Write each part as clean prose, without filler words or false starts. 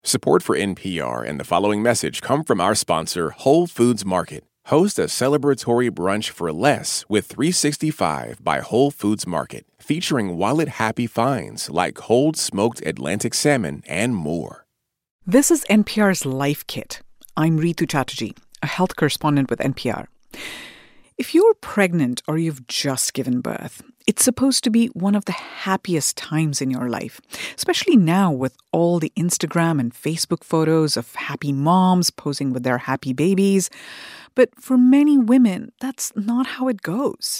Support for NPR and the following message come from our sponsor, Whole Foods Market. Host a celebratory brunch for less with 365 by Whole Foods Market, featuring wallet-happy finds like cold smoked Atlantic salmon and more. This is NPR's Life Kit. I'm Ritu Chatterjee, a health correspondent with NPR. If you're pregnant or you've just given birth, it's supposed to be one of the happiest times in your life, especially now with all the Instagram and Facebook photos of happy moms posing with their happy babies. But for many women, that's not how it goes.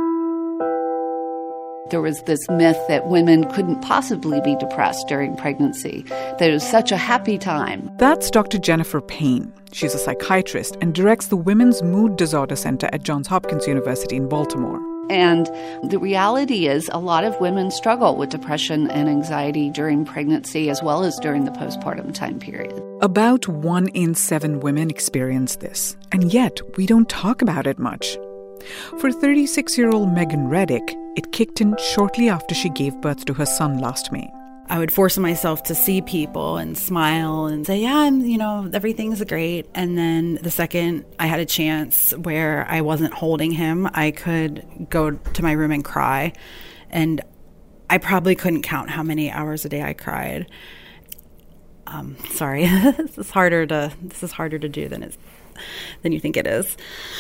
There was this myth that women couldn't possibly be depressed during pregnancy, that it was such a happy time. That's Dr. Jennifer Payne. She's a psychiatrist and directs the Women's Mood Disorder Center at Johns Hopkins University in Baltimore. And the reality is a lot of women struggle with depression and anxiety during pregnancy as well as during the postpartum time period. About 1 in 7 women experience this, and yet we don't talk about it much. For 36-year-old Megan Reddick, it kicked in shortly after she gave birth to her son last May. I would force myself to see people and smile and say, everything's great. And then the second I had a chance where I wasn't holding him, I could go to my room and cry. And I probably couldn't count how many hours a day I cried. Sorry, this is harder to do than you think it is.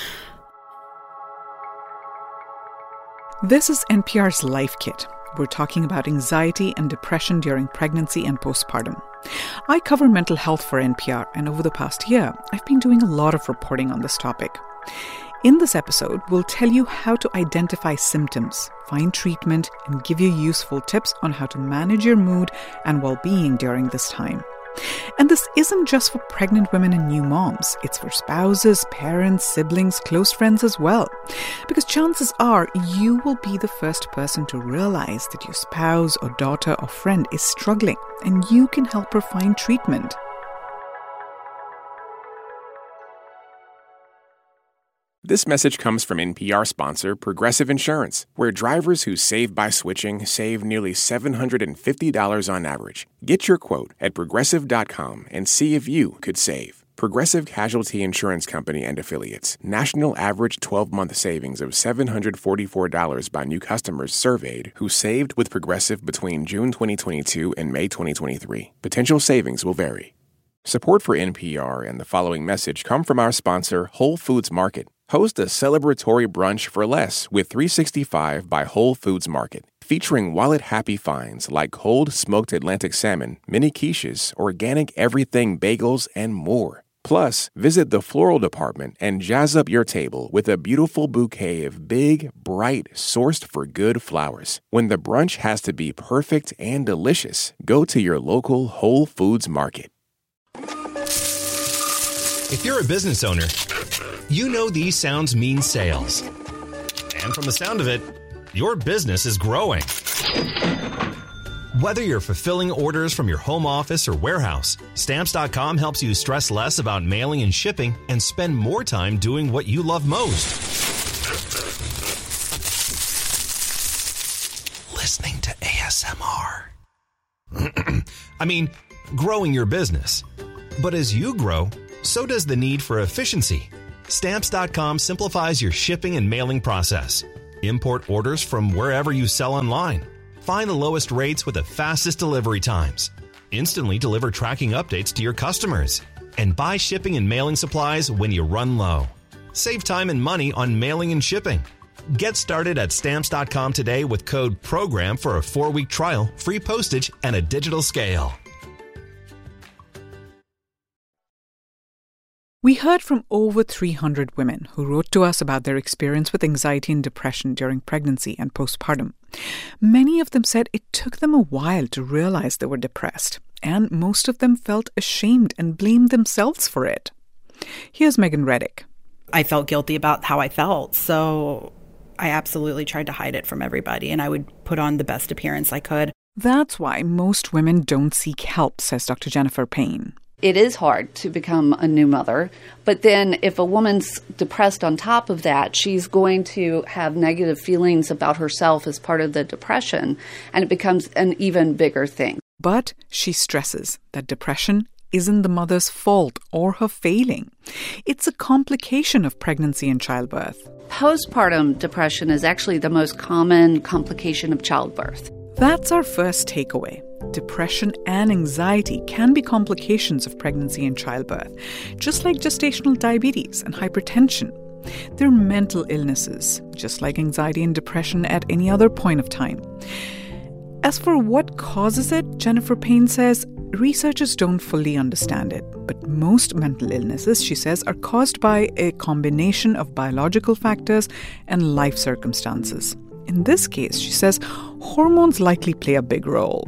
This is NPR's Life Kit. We're talking about anxiety and depression during pregnancy and postpartum. I cover mental health for NPR, and over the past year, I've been doing a lot of reporting on this topic. In this episode, we'll tell you how to identify symptoms, find treatment, and give you useful tips on how to manage your mood and well-being during this time. And this isn't just for pregnant women and new moms. It's for spouses, parents, siblings, close friends as well. Because chances are you will be the first person to realize that your spouse or daughter or friend is struggling, and you can help her find treatment. This message comes from NPR sponsor Progressive Insurance, where drivers who save by switching save nearly $750 on average. Get your quote at Progressive.com and see if you could save. Progressive Casualty Insurance Company and Affiliates. National average 12-month savings of $744 by new customers surveyed who saved with Progressive between June 2022 and May 2023. Potential savings will vary. Support for NPR and the following message come from our sponsor, Whole Foods Market. Host a celebratory brunch for less with 365 by Whole Foods Market, featuring wallet-happy finds like cold smoked Atlantic salmon, mini quiches, organic everything bagels, and more. Plus, visit the floral department and jazz up your table with a beautiful bouquet of big, bright, sourced-for-good flowers. When the brunch has to be perfect and delicious, go to your local Whole Foods Market. If you're a business owner, you know these sounds mean sales. And from the sound of it, your business is growing. Whether you're fulfilling orders from your home office or warehouse, Stamps.com helps you stress less about mailing and shipping and spend more time doing what you love most. Listening to ASMR. Growing your business. But as you grow, so does the need for efficiency. Stamps.com simplifies your shipping and mailing process. Import orders from wherever you sell online. Find the lowest rates with the fastest delivery times. Instantly deliver tracking updates to your customers. And buy shipping and mailing supplies when you run low. Save time and money on mailing and shipping. Get started at Stamps.com today with code PROGRAM for a 4-week trial, free postage, and a digital scale. We heard from over 300 women who wrote to us about their experience with anxiety and depression during pregnancy and postpartum. Many of them said it took them a while to realize they were depressed, and most of them felt ashamed and blamed themselves for it. Here's Megan Reddick. I felt guilty about how I felt, so I absolutely tried to hide it from everybody, and I would put on the best appearance I could. That's why most women don't seek help, says Dr. Jennifer Payne. It is hard to become a new mother, but then if a woman's depressed on top of that, she's going to have negative feelings about herself as part of the depression, and it becomes an even bigger thing. But she stresses that depression isn't the mother's fault or her failing. It's a complication of pregnancy and childbirth. Postpartum depression is actually the most common complication of childbirth. That's our first takeaway. Depression and anxiety can be complications of pregnancy and childbirth, just like gestational diabetes and hypertension. They're mental illnesses, just like anxiety and depression at any other point of time. As for what causes it, Jennifer Payne says, researchers don't fully understand it. But most mental illnesses, she says, are caused by a combination of biological factors and life circumstances. In this case, she says, hormones likely play a big role.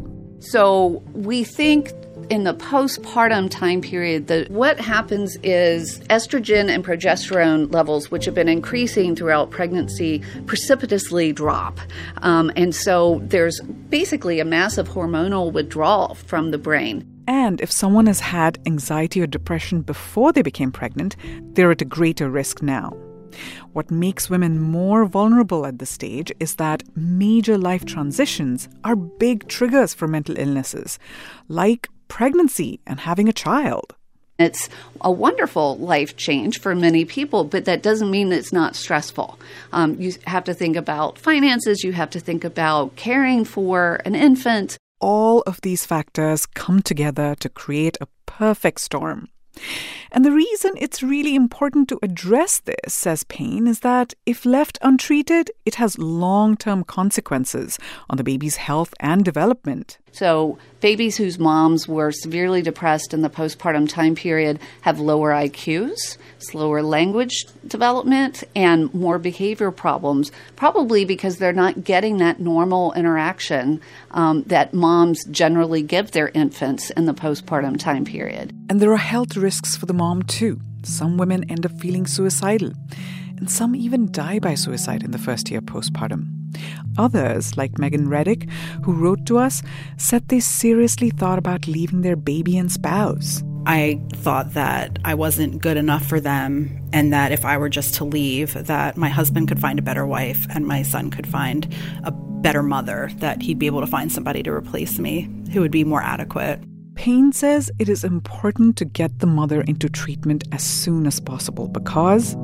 So we think in the postpartum time period that what happens is estrogen and progesterone levels, which have been increasing throughout pregnancy, precipitously drop. And so there's basically a massive hormonal withdrawal from the brain. And if someone has had anxiety or depression before they became pregnant, they're at a greater risk now. What makes women more vulnerable at this stage is that major life transitions are big triggers for mental illnesses, like pregnancy and having a child. It's a wonderful life change for many people, but that doesn't mean it's not stressful. You have to think about finances. You have to think about caring for an infant. All of these factors come together to create a perfect storm. And the reason it's really important to address this, says Payne, is that if left untreated, it has long-term consequences on the baby's health and development. So babies whose moms were severely depressed in the postpartum time period have lower IQs, slower language development, and more behavior problems, probably because they're not getting that normal interaction that moms generally give their infants in the postpartum time period. And there are health risks for the mom too. Some women end up feeling suicidal, and some even die by suicide in the first year postpartum. Others, like Megan Reddick, who wrote to us, said they seriously thought about leaving their baby and spouse. I thought that I wasn't good enough for them, and that if I were just to leave, that my husband could find a better wife and my son could find a better mother, that he'd be able to find somebody to replace me who would be more adequate. Payne says it is important to get the mother into treatment as soon as possible because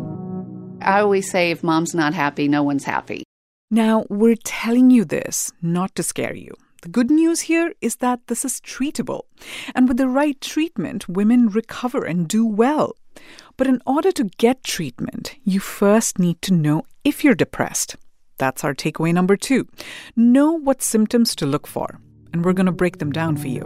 I always say if mom's not happy, no one's happy. Now, we're telling you this not to scare you. The good news here is that this is treatable. And with the right treatment, women recover and do well. But in order to get treatment, you first need to know if you're depressed. That's our takeaway number 2. Know what symptoms to look for. And we're going to break them down for you.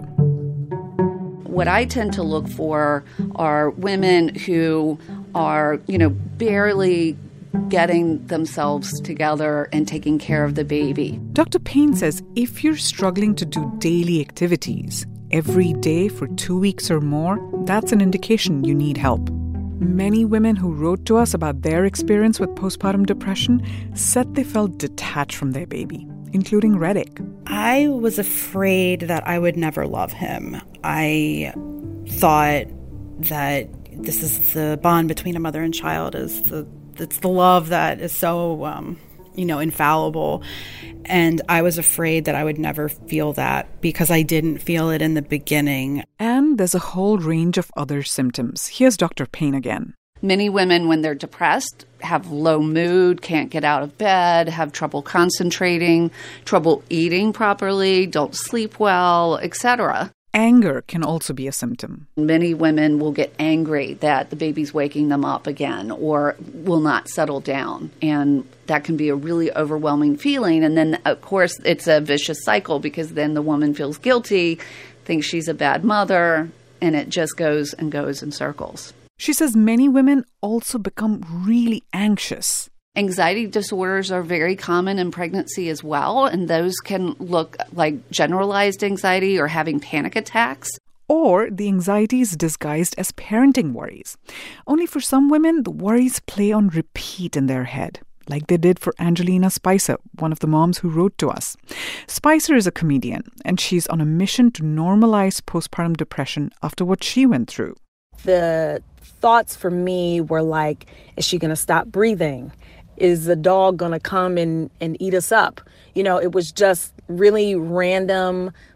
What I tend to look for are women who are, barely getting themselves together and taking care of the baby. Dr. Payne says if you're struggling to do daily activities every day for 2 weeks or more, that's an indication you need help. Many women who wrote to us about their experience with postpartum depression said they felt detached from their baby, including Reddick. I was afraid that I would never love him. I thought that this is the bond between a mother and child, it's the love that is so, infallible. And I was afraid that I would never feel that because I didn't feel it in the beginning. And there's a whole range of other symptoms. Here's Dr. Payne again. Many women, when they're depressed, have low mood, can't get out of bed, have trouble concentrating, trouble eating properly, don't sleep well, etc. Anger can also be a symptom. Many women will get angry that the baby's waking them up again or will not settle down. And that can be a really overwhelming feeling. And then, of course, it's a vicious cycle because then the woman feels guilty, thinks she's a bad mother, and it just goes and goes in circles. She says many women also become really anxious. Anxiety disorders are very common in pregnancy as well, and those can look like generalized anxiety or having panic attacks. Or the anxiety is disguised as parenting worries. Only for some women, the worries play on repeat in their head, like they did for Angelina Spicer, one of the moms who wrote to us. Spicer is a comedian, and she's on a mission to normalize postpartum depression after what she went through. The thoughts for me were like, is she going to stop breathing? Is the dog going to come and eat us up? It was just really random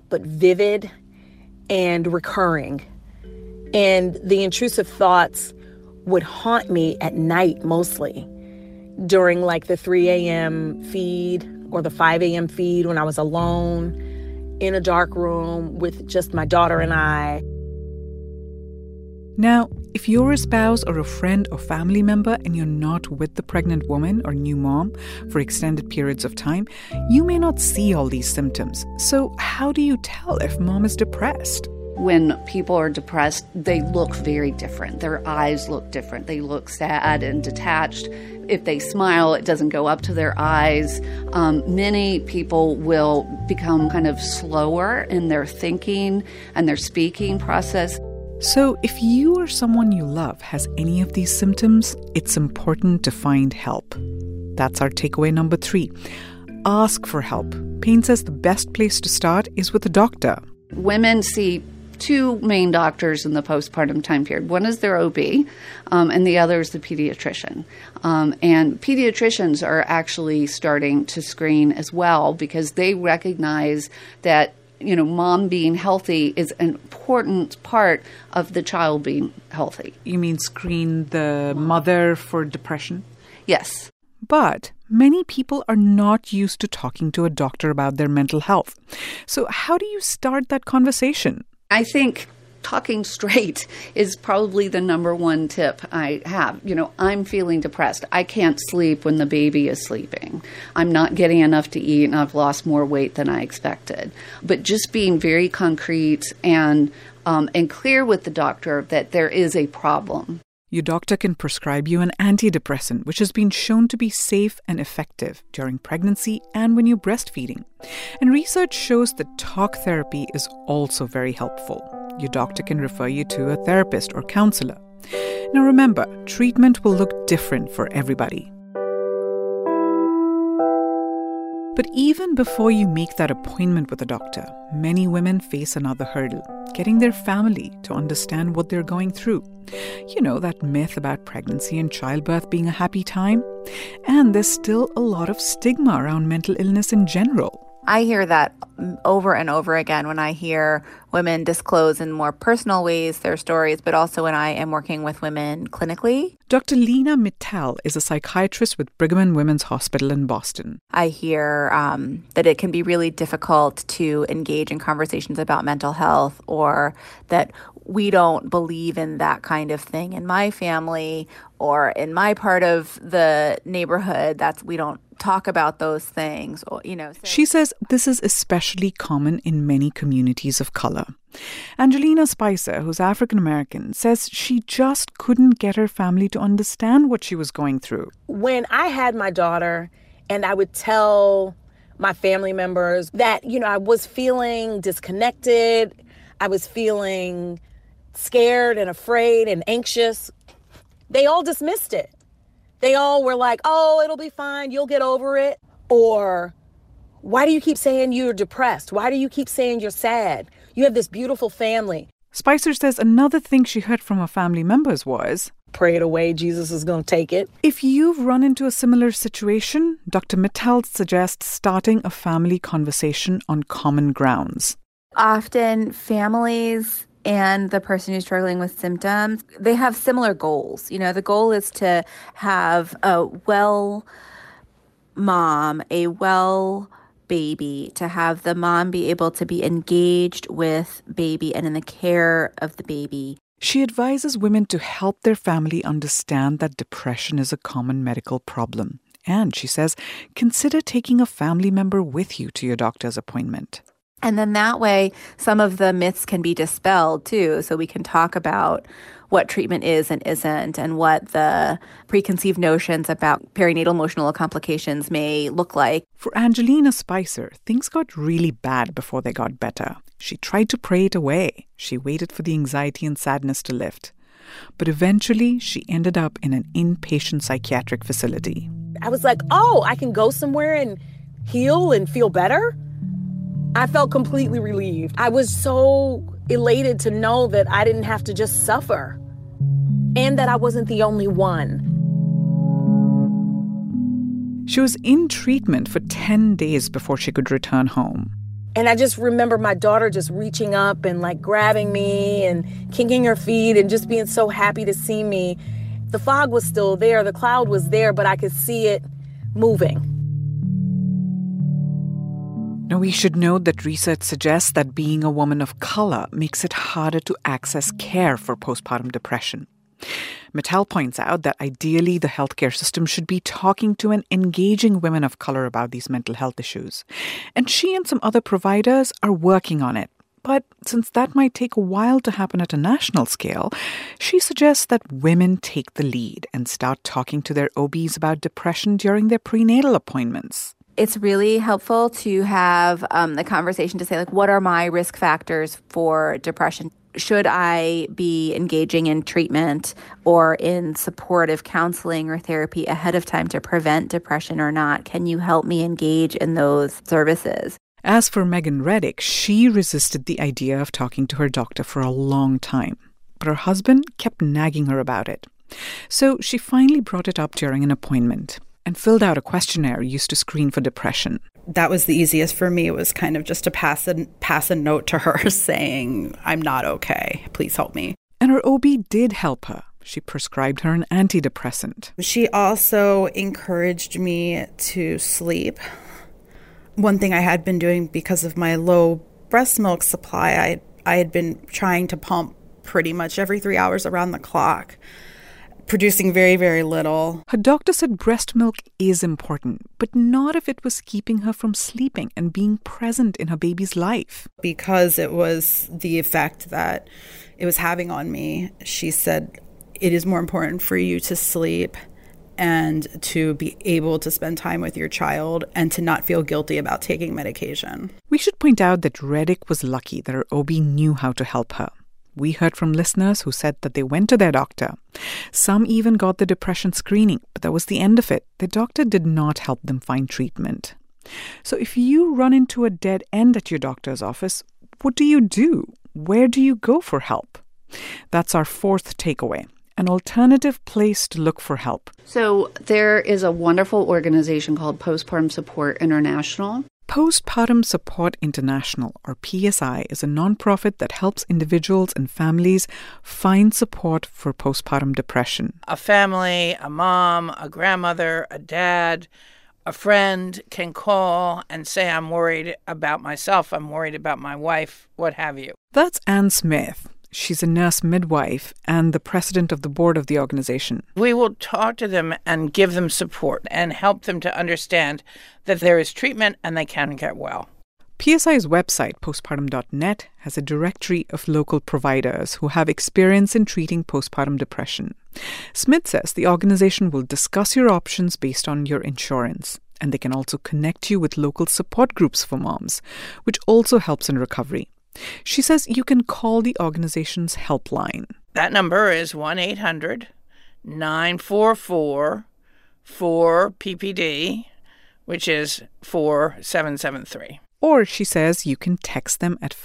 but vivid and recurring. And the intrusive thoughts would haunt me at night mostly, during like the 3 a.m. feed or the 5 a.m. feed when I was alone in a dark room with just my daughter and I. Now, if you're a spouse or a friend or family member and you're not with the pregnant woman or new mom for extended periods of time, you may not see all these symptoms. So how do you tell if mom is depressed? When people are depressed, they look very different. Their eyes look different. They look sad and detached. If they smile, it doesn't go up to their eyes. Many people will become kind of slower in their thinking and their speaking process. So if you or someone you love has any of these symptoms, it's important to find help. That's our takeaway number 3. Ask for help. Payne says the best place to start is with a doctor. Women see 2 main doctors in the postpartum time period. One is their OB, and the other is the pediatrician. And pediatricians are actually starting to screen as well because they recognize that mom being healthy is an important part of the child being healthy. You mean screen the mother for depression? Yes. But many people are not used to talking to a doctor about their mental health. So how do you start that conversation? I think talking straight is probably the number one tip I have. I'm feeling depressed. I can't sleep when the baby is sleeping. I'm not getting enough to eat, and I've lost more weight than I expected. But just being very concrete and clear with the doctor that there is a problem. Your doctor can prescribe you an antidepressant, which has been shown to be safe and effective during pregnancy and when you're breastfeeding. And research shows that talk therapy is also very helpful. Your doctor can refer you to a therapist or counselor. Now remember, treatment will look different for everybody. But even before you make that appointment with a doctor, many women face another hurdle, getting their family to understand what they're going through. That myth about pregnancy and childbirth being a happy time. And there's still a lot of stigma around mental illness in general. I hear that over and over again when I hear women disclose in more personal ways their stories, but also when I am working with women clinically. Dr. Lena Mittal is a psychiatrist with Brigham and Women's Hospital in Boston. I hear that it can be really difficult to engage in conversations about mental health, or that we don't believe in that kind of thing in my family or in my part of the neighborhood. We don't talk about those things, She says this is especially common in many communities of color. Angelina Spicer, who's African American, says she just couldn't get her family to understand what she was going through. When I had my daughter and I would tell my family members that, I was feeling disconnected, I was feeling scared and afraid and anxious, they all dismissed it. They all were like, oh, it'll be fine, you'll get over it. Or, why do you keep saying you're depressed? Why do you keep saying you're sad? You have this beautiful family. Spicer says another thing she heard from her family members was, pray it away, Jesus is going to take it. If you've run into a similar situation, Dr. Mittal suggests starting a family conversation on common grounds. Often families and the person who's struggling with symptoms, they have similar goals. The goal is to have a well mom, a well baby, to have the mom be able to be engaged with baby and in the care of the baby. She advises women to help their family understand that depression is a common medical problem. And she says, consider taking a family member with you to your doctor's appointment. And then that way, some of the myths can be dispelled too, so we can talk about what treatment is and isn't, and what the preconceived notions about perinatal emotional complications may look like. For Angelina Spicer, things got really bad before they got better. She tried to pray it away. She waited for the anxiety and sadness to lift. But eventually, she ended up in an inpatient psychiatric facility. I was like, oh, I can go somewhere and heal and feel better? I felt completely relieved. I was so elated to know that I didn't have to just suffer and that I wasn't the only one. She was in treatment for 10 days before she could return home. And I just remember my daughter just reaching up and like grabbing me and kicking her feet and just being so happy to see me. The fog was still there, the cloud was there, but I could see it moving. Now, we should note that research suggests that being a woman of color makes it harder to access care for postpartum depression. Mattel points out that ideally the healthcare system should be talking to and engaging women of color about these mental health issues. And she and some other providers are working on it. But since that might take a while to happen at a national scale, she suggests that women take the lead and start talking to their OBs about depression during their prenatal appointments. It's really helpful to have the conversation to say, like, what are my risk factors for depression? Should I be engaging in treatment or in supportive counseling or therapy ahead of time to prevent depression or not? Can you help me engage in those services? As for Megan Reddick, she resisted the idea of talking to her doctor for a long time, but her husband kept nagging her about it. So she finally brought it up during an appointment and filled out a questionnaire used to screen for depression. That was the easiest for me. It was kind of just to pass a note to her saying, I'm not okay. Please help me. And her OB did help her. She prescribed her an antidepressant. She also encouraged me to sleep. One thing I had been doing because of my low breast milk supply, I had been trying to pump pretty much every 3 hours around the clock, producing very, very little. Her doctor said breast milk is important, but not if it was keeping her from sleeping and being present in her baby's life. Because it was the effect that it was having on me, she said, it is more important for you to sleep and to be able to spend time with your child and to not feel guilty about taking medication. We should point out that Reddick was lucky that her OB knew how to help her. We heard from listeners who said that they went to their doctor. Some even got the depression screening, but that was the end of it. The doctor did not help them find treatment. So if you run into a dead end at your doctor's office, what do you do? Where do you go for help? That's our fourth takeaway. An alternative place to look for help. So there is a wonderful organization called Postpartum Support International. Postpartum Support International, or PSI, is a nonprofit that helps individuals and families find support for postpartum depression. A family, a mom, a grandmother, a dad, a friend can call and say, I'm worried about myself, I'm worried about my wife, what have you. That's Anne Smith. She's a nurse midwife and the president of the board of the organization. We will talk to them and give them support and help them to understand that there is treatment and they can get well. PSI's website, postpartum.net, has a directory of local providers who have experience in treating postpartum depression. Smith says the organization will discuss your options based on your insurance, and they can also connect you with local support groups for moms, which also helps in recovery. She says you can call the organization's helpline. That number is 1-800-944-4PPD, which is 4773. Or she says you can text them at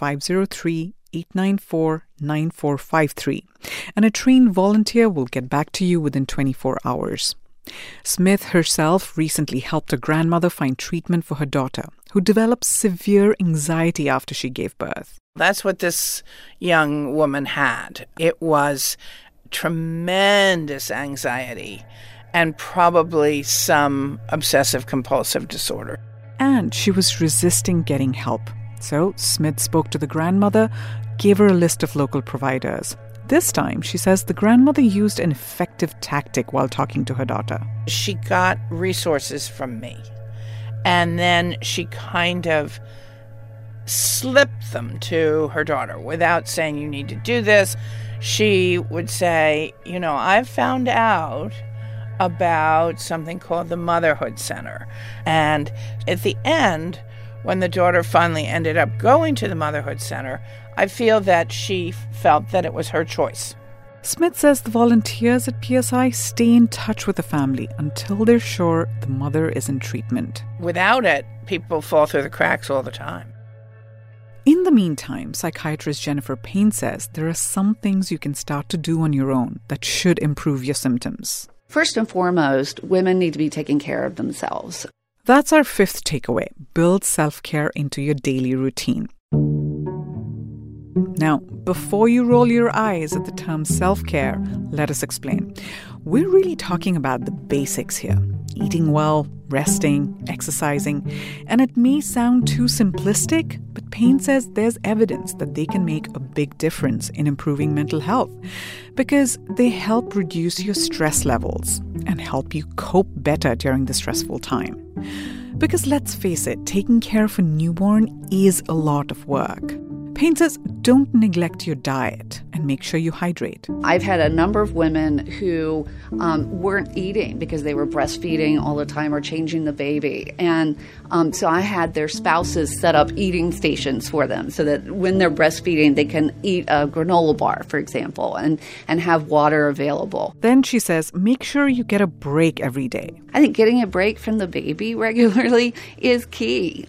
503-894-9453, and a trained volunteer will get back to you within 24 hours. Smith herself recently helped a grandmother find treatment for her daughter, who developed severe anxiety after she gave birth. That's what this young woman had. It was tremendous anxiety and probably some obsessive-compulsive disorder. And she was resisting getting help. So Smith spoke to the grandmother, gave her a list of local providers. This time, she says the grandmother used an effective tactic while talking to her daughter. She got resources from me, and then she kind of slipped them to her daughter without saying, you need to do this. She would say, I've found out about something called the Motherhood Center. And at the end, when the daughter finally ended up going to the Motherhood Center, I feel that she felt that it was her choice. Smith says the volunteers at PSI stay in touch with the family until they're sure the mother is in treatment. Without it, people fall through the cracks all the time. In the meantime, psychiatrist Jennifer Payne says there are some things you can start to do on your own that should improve your symptoms. First and foremost, women need to be taking care of themselves. That's our fifth takeaway. Build self-care into your daily routine. Now, before you roll your eyes at the term self-care, let us explain. We're really talking about the basics here. Eating well, resting, exercising. And it may sound too simplistic, but Payne says there's evidence that they can make a big difference in improving mental health because they help reduce your stress levels and help you cope better during the stressful time. Because let's face it, taking care of a newborn is a lot of work. Payne says don't neglect your diet and make sure you hydrate. I've had a number of women who weren't eating because they were breastfeeding all the time or changing the baby. And so I had their spouses set up eating stations for them so that when they're breastfeeding, they can eat a granola bar, for example, and have water available. Then she says, make sure you get a break every day. I think getting a break from the baby regularly is key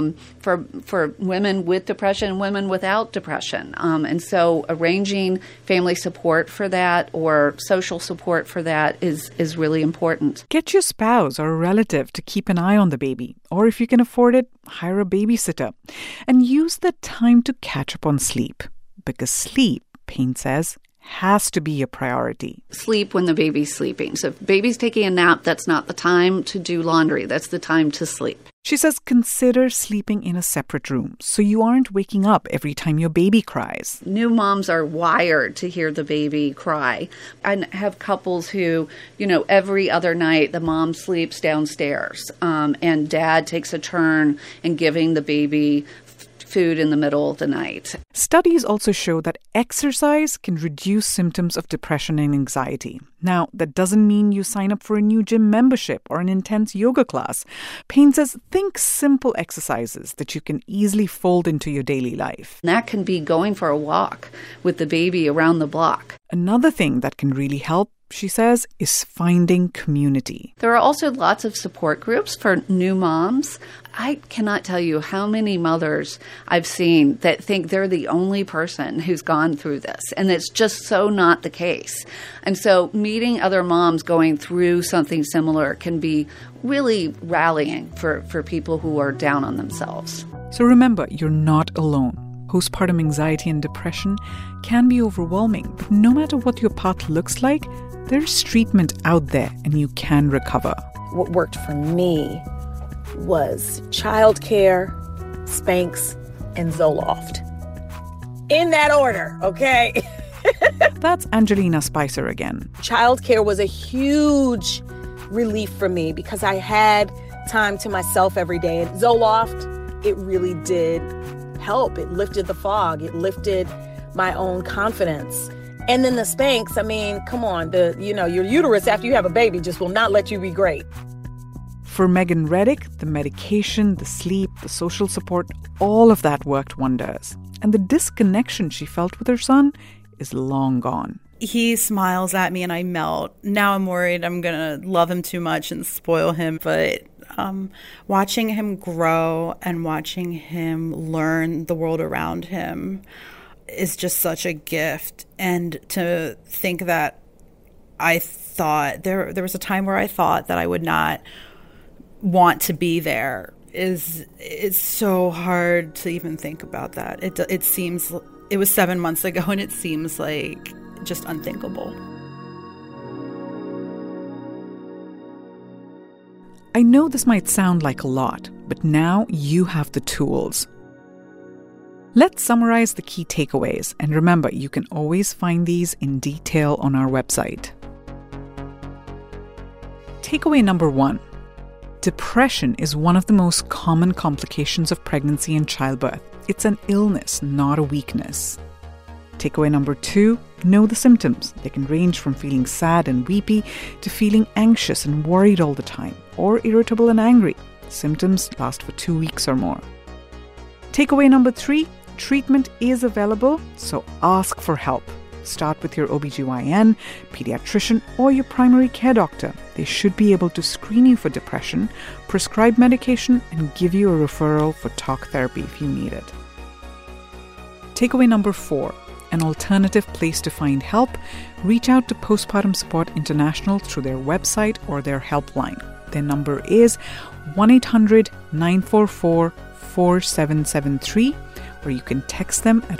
for women with depression and women without depression. And so arranging family support for that or social support for that is really important. Get your spouse or a relative to keep an eye on the baby. Or if you can afford it, hire a babysitter. And use that time to catch up on sleep. Because sleep, Payne says, has to be a priority. Sleep when the baby's sleeping. So if baby's taking a nap, that's not the time to do laundry. That's the time to sleep. She says consider sleeping in a separate room so you aren't waking up every time your baby cries. New moms are wired to hear the baby cry. I have couples who, every other night the mom sleeps downstairs and dad takes a turn in giving the baby food in the middle of the night. Studies also show that exercise can reduce symptoms of depression and anxiety. Now, that doesn't mean you sign up for a new gym membership or an intense yoga class. Payne says think simple exercises that you can easily fold into your daily life. And that can be going for a walk with the baby around the block. Another thing that can really help, she says, is finding community. There are also lots of support groups for new moms. I cannot tell you how many mothers I've seen that think they're the only person who's gone through this, and it's just so not the case. And so meeting other moms going through something similar can be really rallying for people who are down on themselves. So remember, you're not alone. Postpartum anxiety and depression can be overwhelming, but no matter what your path looks like, there's treatment out there and you can recover. What worked for me was childcare, Spanx, and Zoloft. In that order, okay? That's Angelina Spicer again. Childcare was a huge relief for me because I had time to myself every day. And Zoloft, it really did help. It lifted the fog. It lifted my own confidence. And then the Spanx, come on, your uterus after you have a baby just will not let you be great. For Megan Reddick, the medication, the sleep, the social support, all of that worked wonders. And the disconnection she felt with her son is long gone. He smiles at me and I melt. Now I'm worried I'm going to love him too much and spoil him. But watching him grow and watching him learn the world around him is just such a gift. And to think that I thought there was a time where I thought that I would not want to be there it's so hard to even think about that. It seems it was 7 months ago and it seems like just unthinkable. I know this might sound like a lot, but now you have the tools. Let's summarize the key takeaways, and remember, you can always find these in detail on our website. Takeaway number 1. Depression is one of the most common complications of pregnancy and childbirth. It's an illness, not a weakness. Takeaway number 2, know the symptoms. They can range from feeling sad and weepy to feeling anxious and worried all the time, or irritable and angry. Symptoms last for 2 weeks or more. Takeaway number 3, treatment is available, so ask for help. Start with your OBGYN, pediatrician, or your primary care doctor. They should be able to screen you for depression, prescribe medication, and give you a referral for talk therapy if you need it. Takeaway number 4, an alternative place to find help. Reach out to Postpartum Support International through their website or their helpline. Their number is 1-800-944-4773, or you can text them at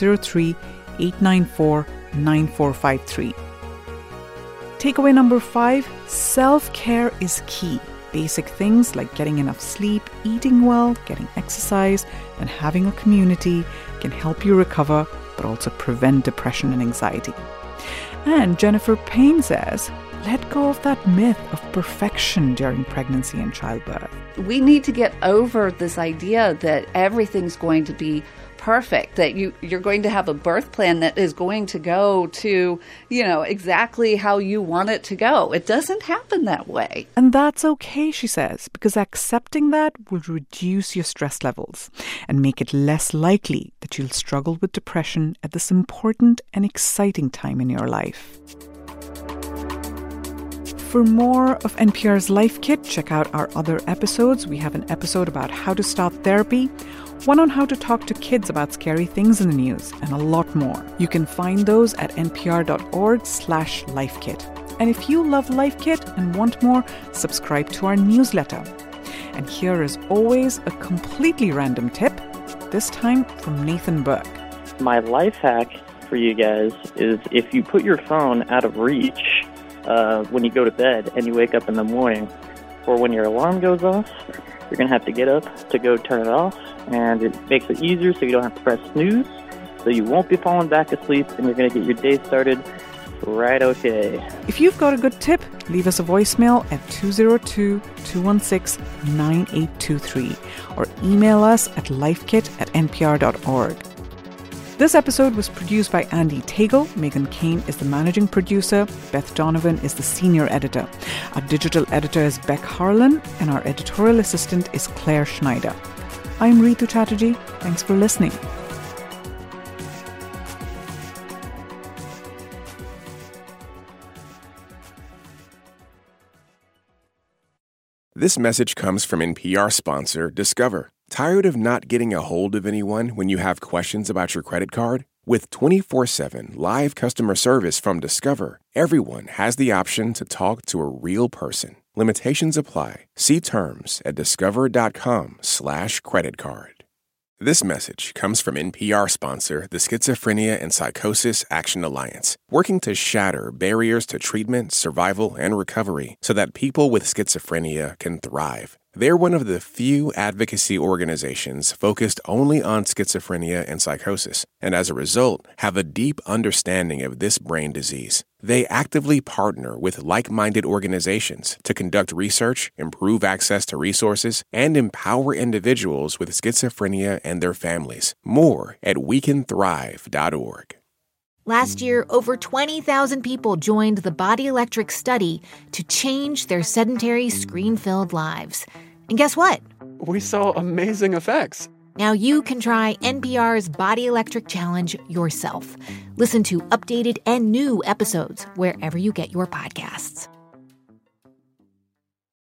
503-894-9453. Takeaway number 5, self-care is key. Basic things like getting enough sleep, eating well, getting exercise, and having a community can help you recover, but also prevent depression and anxiety. And Jennifer Payne says, let go of that myth of perfection during pregnancy and childbirth. We need to get over this idea that everything's going to be perfect, that you're going to have a birth plan that is going to go to, exactly how you want it to go. It doesn't happen that way. And that's okay, she says, because accepting that will reduce your stress levels and make it less likely that you'll struggle with depression at this important and exciting time in your life. For more of NPR's Life Kit, check out our other episodes. We have an episode about how to start therapy, one on how to talk to kids about scary things in the news, and a lot more. You can find those at npr.org/lifekit. And if you love Life Kit and want more, subscribe to our newsletter. And here is always a completely random tip, this time from Nathan Burke. My life hack for you guys is if you put your phone out of reach when you go to bed and you wake up in the morning, or when your alarm goes off, you're going to have to get up to go turn it off, and it makes it easier so you don't have to press snooze, so you won't be falling back asleep, and you're going to get your day started right okay. If you've got a good tip, leave us a voicemail at 202-216-9823 or email us at lifekit@npr.org. This episode was produced by Andy Tagle. Megan Kane is the managing producer. Beth Donovan is the senior editor. Our digital editor is Beck Harlan, and our editorial assistant is Claire Schneider. I'm Ritu Chatterjee. Thanks for listening. This message comes from NPR sponsor Discover. Tired of not getting a hold of anyone when you have questions about your credit card? With 24/7 live customer service from Discover, everyone has the option to talk to a real person. Limitations apply. See terms at discover.com/creditcard. This message comes from NPR sponsor, the Schizophrenia and Psychosis Action Alliance, working to shatter barriers to treatment, survival, and recovery so that people with schizophrenia can thrive. They're one of the few advocacy organizations focused only on schizophrenia and psychosis, and as a result, have a deep understanding of this brain disease. They actively partner with like-minded organizations to conduct research, improve access to resources, and empower individuals with schizophrenia and their families. More at wecanthrive.org. Last year, over 20,000 people joined the Body Electric study to change their sedentary, screen-filled lives. And guess what? We saw amazing effects. Now you can try NPR's Body Electric Challenge yourself. Listen to updated and new episodes wherever you get your podcasts.